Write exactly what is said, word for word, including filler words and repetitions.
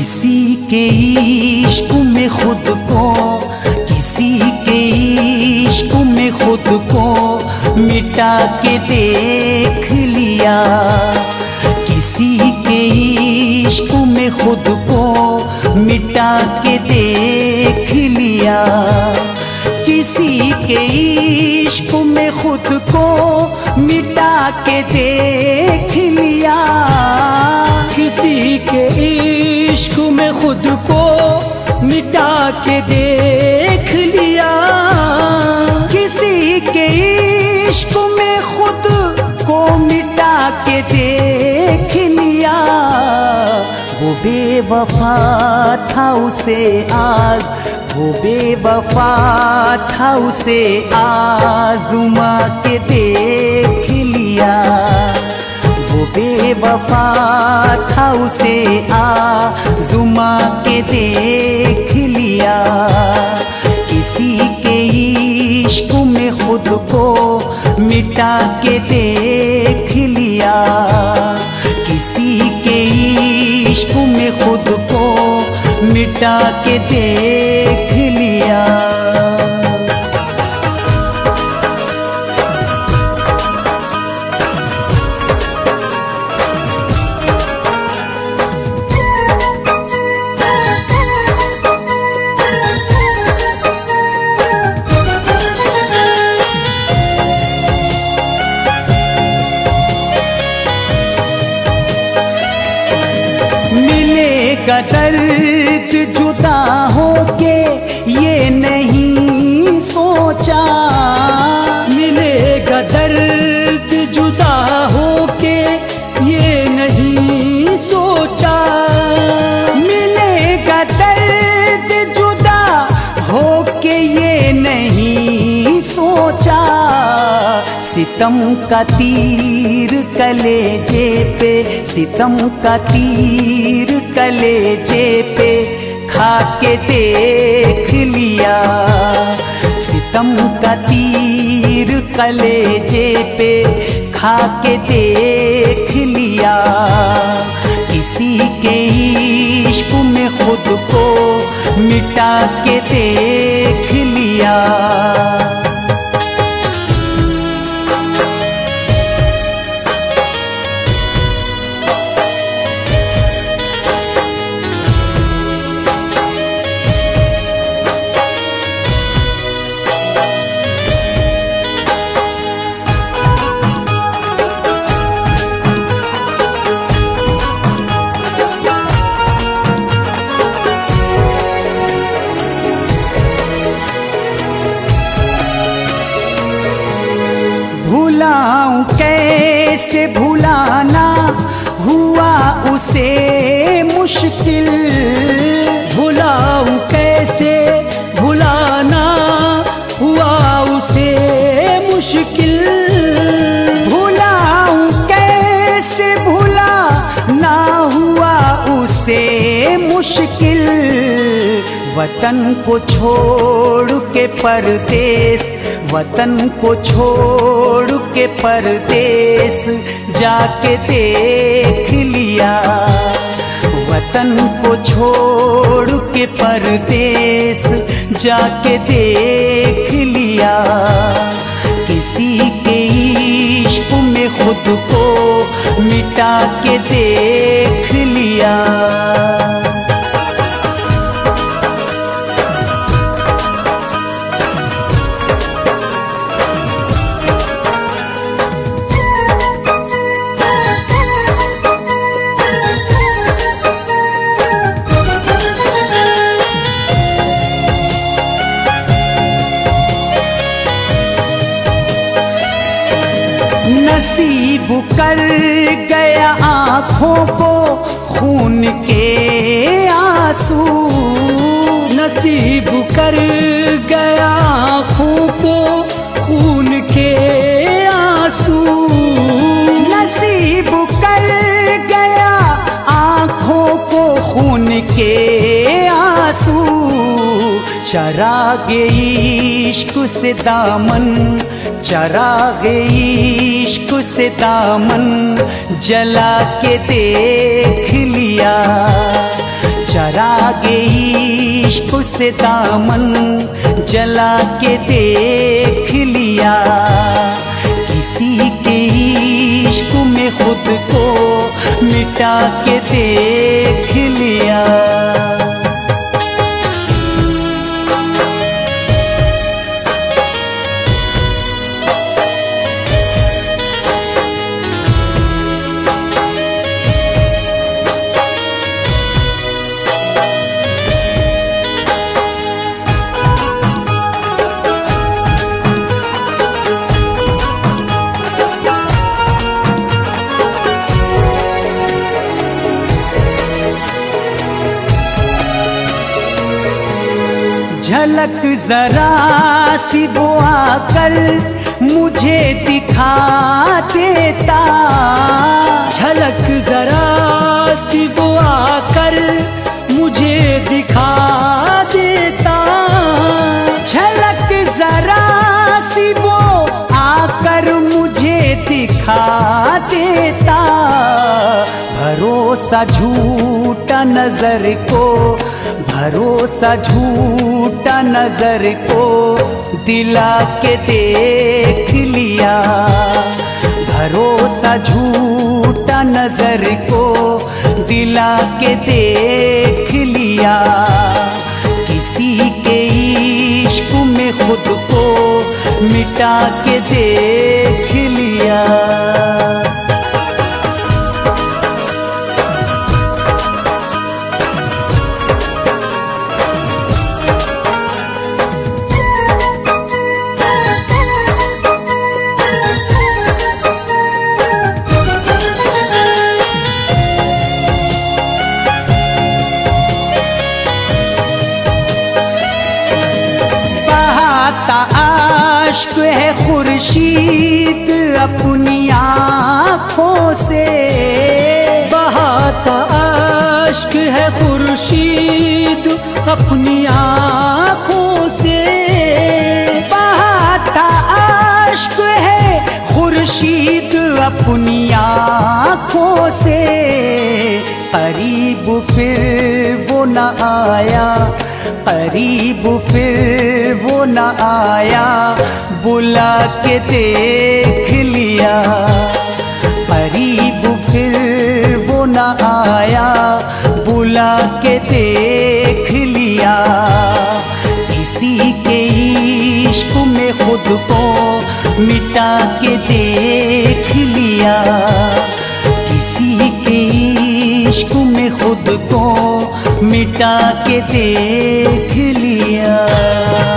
किसी के इश्क में खुद को, किसी के इश्क में खुद को मिटा के देख लिया। किसी के इश्क में खुद को मिटा के देख लिया। किसी के इश्क में खुद को मिटा के देख लिया। किसी के इश्क में खुद को मिटा के देख लिया। किसी के इश्क में खुद को मिटा के देख लिया। वो बेवफा था उसे आज, वो बेवफा था उसे आज़मा के देख लिया। वो बेवफा था उसे आज़मा के देख लिया। किसी के इश्क में खुद को मिटा के देख लिया। किसी के इश्क में खुद को मिटा के देख लिया। मिलेगा दर्द जुदा होके ये नहीं सोचा। मिलेगा दर्द जुदा होके ये नहीं सोचा। मिलेगा दर्द जुदा होके ये नहीं सोचा। सितम का तीर कलेजे पे, सितम का तीर कलेजे पे खा के देख लिया। सितम का तीर कलेजे पे खा के देख लिया। किसी के इश्क में खुद को मिटा के देख लिया। भुलाऊं कैसे भुलाना हुआ उसे मुश्किल। भुलाऊं कैसे भुलाना हुआ उसे मुश्किल। भुलाऊं कैसे भुलाना हुआ उसे मुश्किल। वतन को छोड़ के परदेस, वतन को छोड़ के परदेस जाके देख लिया। वतन को छोड़ के परदेस जाके देख लिया। किसी के इश्क में खुद को मिटा के देख लिया। नसीब कर गया आँखों को खून के आंसू। नसीब कर गया आँखों को खून के आंसू। नसीब कर गया आँखों को खून के आंसू। चरागे इश्क से दामन, चरागे इश्क से दामन जला के देख लिया। इश्क से दामन जला के देख लिया, किसी के इश्क में खुद को मिटा के देख लिया। झलक जरा सी वो आकर मुझे दिखा देता, झलक जरा सी वो आकर मुझे दिखा देता, झलक जरा सी वो आकर मुझे दिखा देता। भरोसा झूठा नजर को, भरोसा झूठा नजर को दिला के देख लिया, भरोसा झूठा नजर को दिला के देख लिया। किसी के इश्क में खुद को मिटा के देख लिया। आश्क है खुर्शीद अपनी आँखों से, बहाता आश्क है खुर्शीद अपनी आँखों से, बहाता आश्क है खुर्शीद अपनी आँखों से। करीब फिर वो न आया, करीब फिर वो न आया, बुला के देख लिया, करीब फिर वो न आया, बुला के देख लिया। किसी के इश्क में खुद को मिटा के देख लिया, किसी के इश्क में खुद को मिटा के देख लिया।